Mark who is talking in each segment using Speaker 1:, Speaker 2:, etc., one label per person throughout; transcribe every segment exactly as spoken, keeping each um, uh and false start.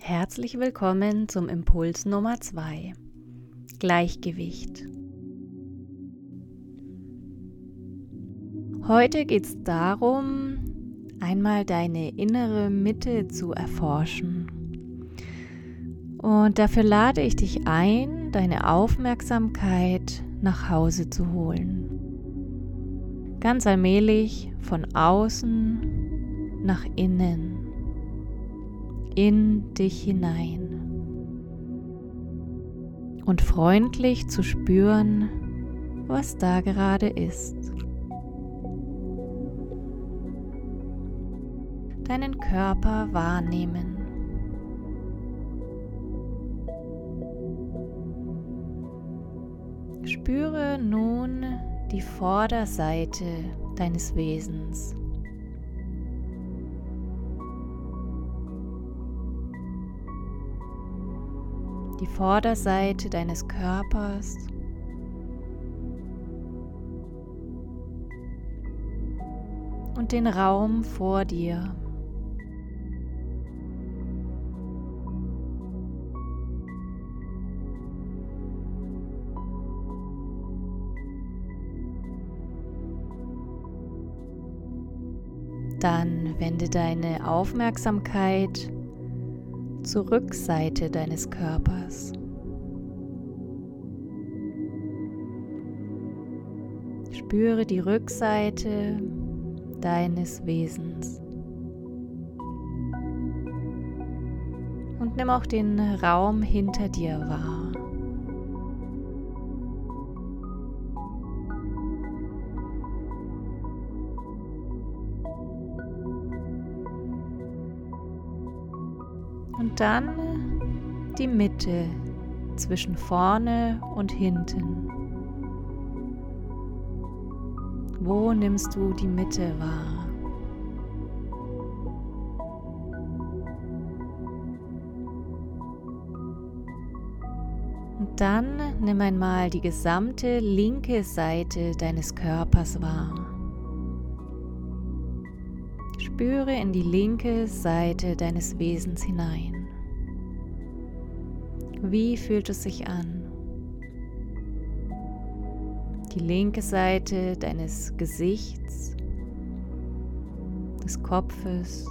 Speaker 1: Herzlich willkommen zum Impuls Nummer zwei. Gleichgewicht. Heute geht es darum, einmal deine innere Mitte zu erforschen. Und dafür lade ich dich ein, deine Aufmerksamkeit nach Hause zu holen. Ganz allmählich von außen nach innen. In dich hinein und freundlich zu spüren, was da gerade ist. Deinen Körper wahrnehmen. Spüre nun die Vorderseite deines Wesens. Die Vorderseite deines Körpers und den Raum vor dir. Dann wende deine Aufmerksamkeit zur Rückseite deines Körpers. Spüre die Rückseite deines Wesens und nimm auch den Raum hinter dir wahr. Und dann die Mitte zwischen vorne und hinten. Wo nimmst du die Mitte wahr? Und dann nimm einmal die gesamte linke Seite deines Körpers wahr. Spüre in die linke Seite deines Wesens hinein. Wie fühlt es sich an? Die linke Seite deines Gesichts, des Kopfes,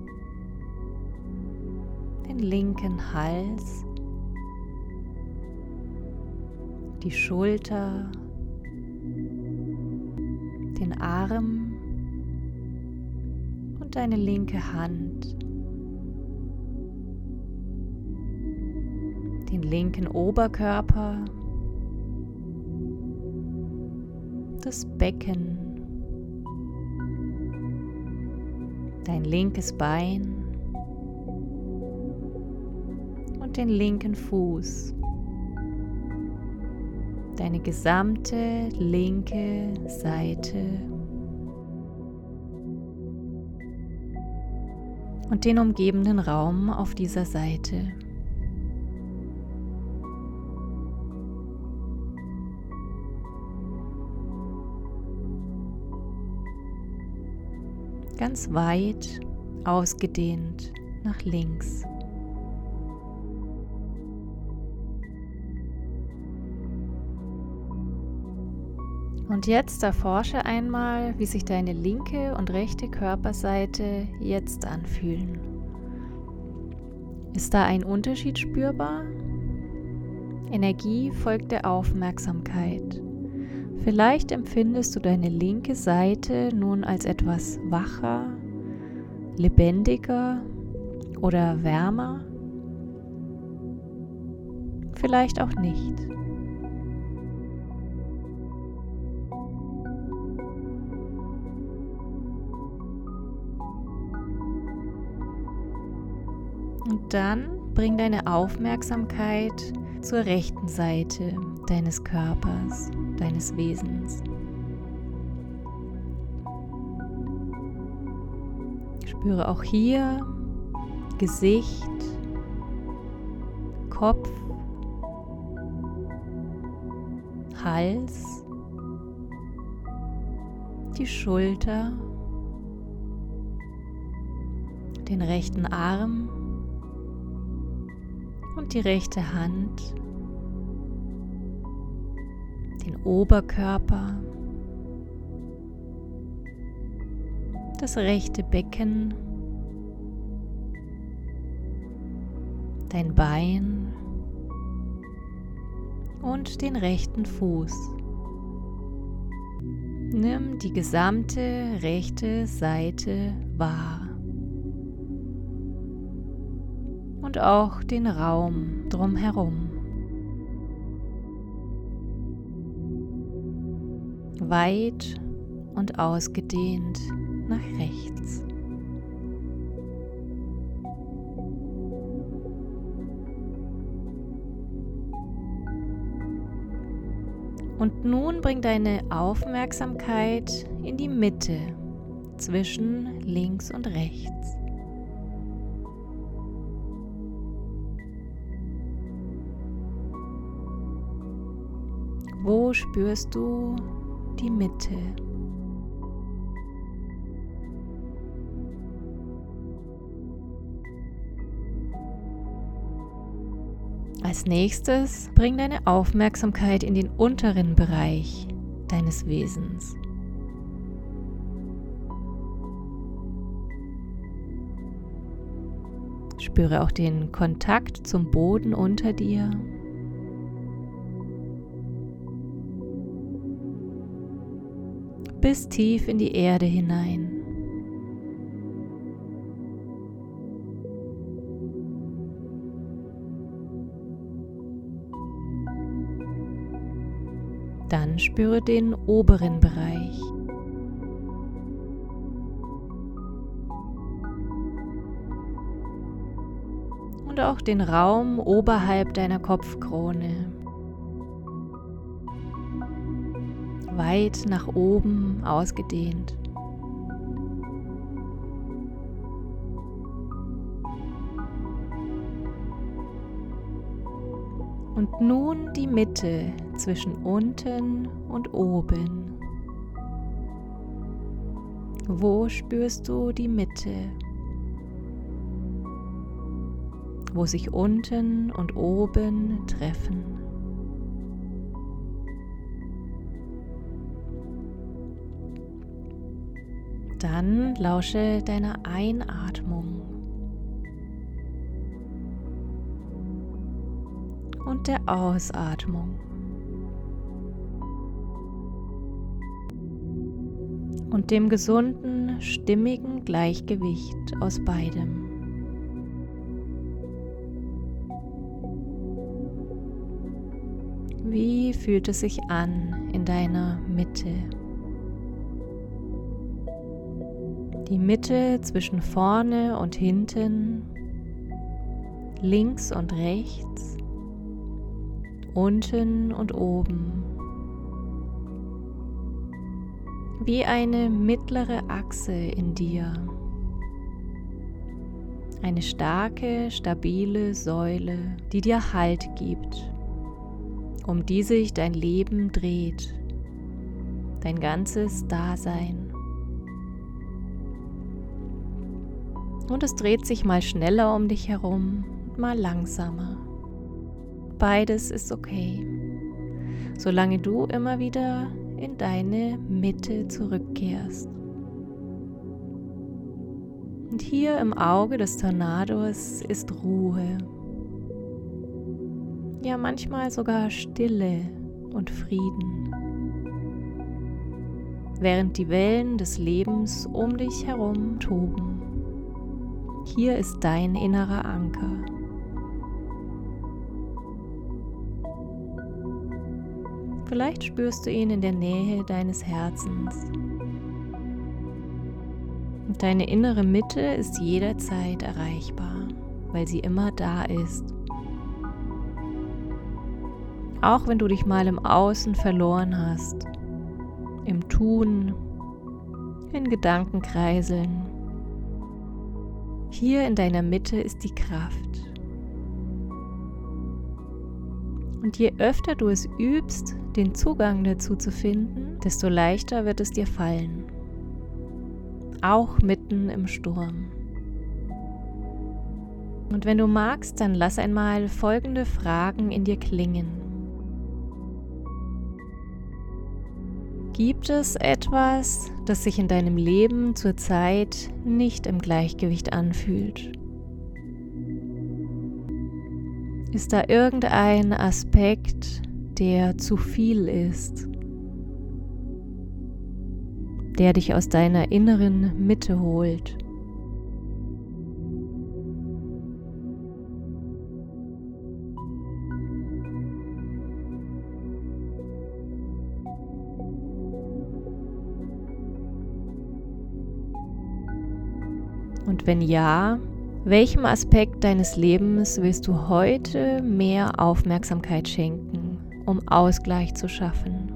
Speaker 1: den linken Hals, die Schulter, den Arm, deine linke Hand, den linken Oberkörper, das Becken, dein linkes Bein und den linken Fuß, deine gesamte linke Seite und den umgebenden Raum auf dieser Seite. Ganz weit ausgedehnt nach links. Und jetzt erforsche einmal, wie sich deine linke und rechte Körperseite jetzt anfühlen. Ist da ein Unterschied spürbar? Energie folgt der Aufmerksamkeit. Vielleicht empfindest du deine linke Seite nun als etwas wacher, lebendiger oder wärmer. Vielleicht auch nicht. Und dann bring deine Aufmerksamkeit zur rechten Seite deines Körpers, deines Wesens. Spüre auch hier Gesicht, Kopf, Hals, die Schulter, den rechten Arm, und die rechte Hand, den Oberkörper, das rechte Becken, dein Bein und den rechten Fuß. Nimm die gesamte rechte Seite wahr und auch den Raum drumherum. Weit und ausgedehnt nach rechts. Und nun bring deine Aufmerksamkeit in die Mitte zwischen links und rechts. Wo spürst du die Mitte? Als nächstes bring deine Aufmerksamkeit in den unteren Bereich deines Wesens. Spüre auch den Kontakt zum Boden unter dir. Bis tief in die Erde hinein. Dann spüre den oberen Bereich. Und auch den Raum oberhalb deiner Kopfkrone. Weit nach oben ausgedehnt. Und nun die Mitte zwischen unten und oben. Wo spürst du die Mitte? Wo sich unten und oben treffen. Dann lausche deiner Einatmung und der Ausatmung. Und dem gesunden, stimmigen Gleichgewicht aus beidem. Wie fühlt es sich an in deiner Mitte? Die Mitte zwischen vorne und hinten, links und rechts, unten und oben. Wie eine mittlere Achse in dir. Eine starke, stabile Säule, die dir Halt gibt, um die sich dein Leben dreht, dein ganzes Dasein. Und es dreht sich mal schneller um dich herum, mal langsamer. Beides ist okay, solange du immer wieder in deine Mitte zurückkehrst. Und hier im Auge des Tornados ist Ruhe. Ja, manchmal sogar Stille und Frieden. Während die Wellen des Lebens um dich herum toben. Hier ist dein innerer Anker. Vielleicht spürst du ihn in der Nähe deines Herzens. Und deine innere Mitte ist jederzeit erreichbar, weil sie immer da ist. Auch wenn du dich mal im Außen verloren hast, im Tun, in Gedankenkreiseln. Hier in deiner Mitte ist die Kraft. Und je öfter du es übst, den Zugang dazu zu finden, desto leichter wird es dir fallen. Auch mitten im Sturm. Und wenn du magst, dann lass einmal folgende Fragen in dir klingen. Gibt es etwas, das sich in deinem Leben zurzeit nicht im Gleichgewicht anfühlt? Ist da irgendein Aspekt, der zu viel ist, der dich aus deiner inneren Mitte holt? Und wenn ja, welchem Aspekt deines Lebens willst du heute mehr Aufmerksamkeit schenken, um Ausgleich zu schaffen?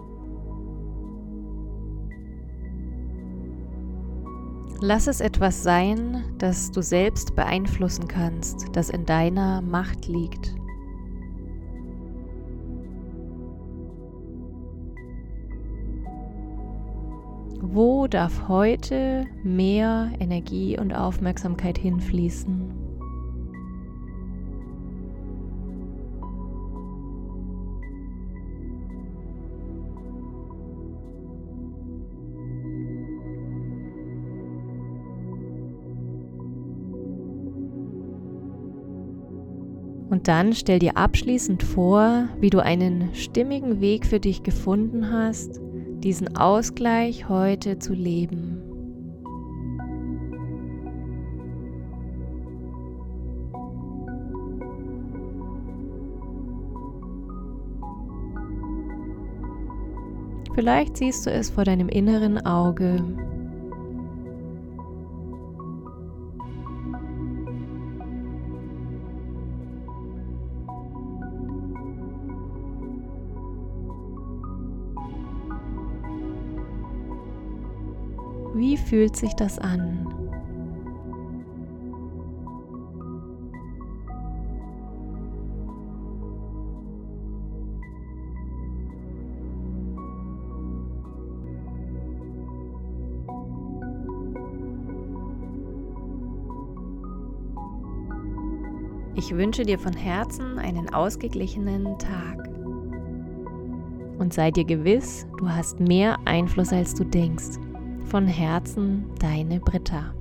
Speaker 1: Lass es etwas sein, das du selbst beeinflussen kannst, das in deiner Macht liegt. Wo darf heute mehr Energie und Aufmerksamkeit hinfließen? Und dann stell dir abschließend vor, wie du einen stimmigen Weg für dich gefunden hast, diesen Ausgleich heute zu leben. Vielleicht siehst du es vor deinem inneren Auge. Wie fühlt sich das an? Ich wünsche dir von Herzen einen ausgeglichenen Tag. Und sei dir gewiss, du hast mehr Einfluss, als du denkst. Von Herzen, deine Britta.